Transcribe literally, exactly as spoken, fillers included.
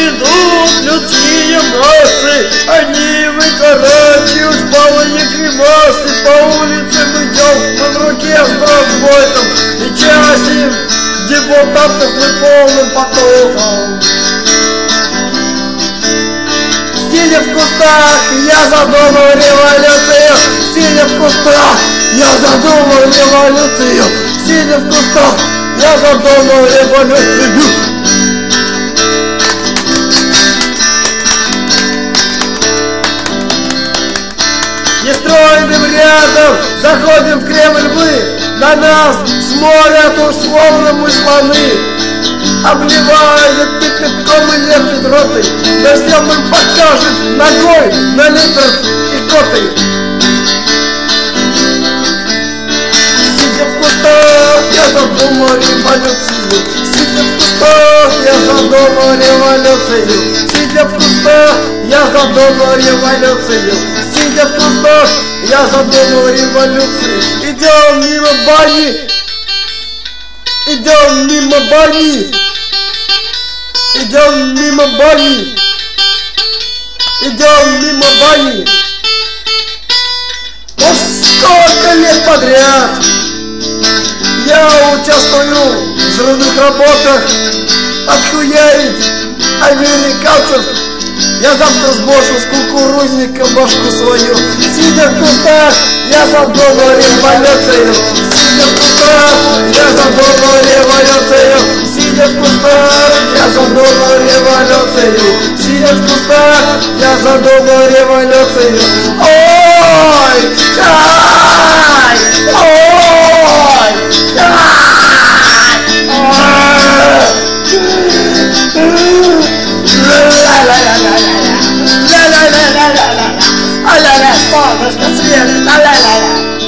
идут людские массы, они выкорачивают полые гримасы. По улице мы идем, мы в руке с бронзбойтом, и часим депутатов мы полным потоком. Сидя в кустах, я задумал революцию. Сидя в кустах, я задумал революцию. Сидя в кустах, я задумал революцию. Нестройным рядом заходим в Кремль мы. На нас смотрят уж словно мы слоны. Обливают кипятком и лепит ротой, да всем им покажет ногой на литр и котой. Сидя в кустах, я задумал революцию. Сидя в кустах, я задумал революцию. Сидя в кустах, я задумал революцию. Сидя в кустах, я задумал революцию. Идем мимо бани, идем мимо бани. Идем мимо бани, идем мимо бани. Уж сколько лет подряд я участвую в взрывных работах, отхуярить американцев. Я завтра сброшу с кукурузника башку свою. Сидя в кустах, я задумал революцию. Сидя в кустах, я задумал революцию. Сидя в кустах, я задумал революцию. Сидя в кустах, я задумал революцию. Ой, ай, ой, ай. Ла-ла-ла-ла-ла-ла-ла, солнышко светит, ла-ла-ла-ла.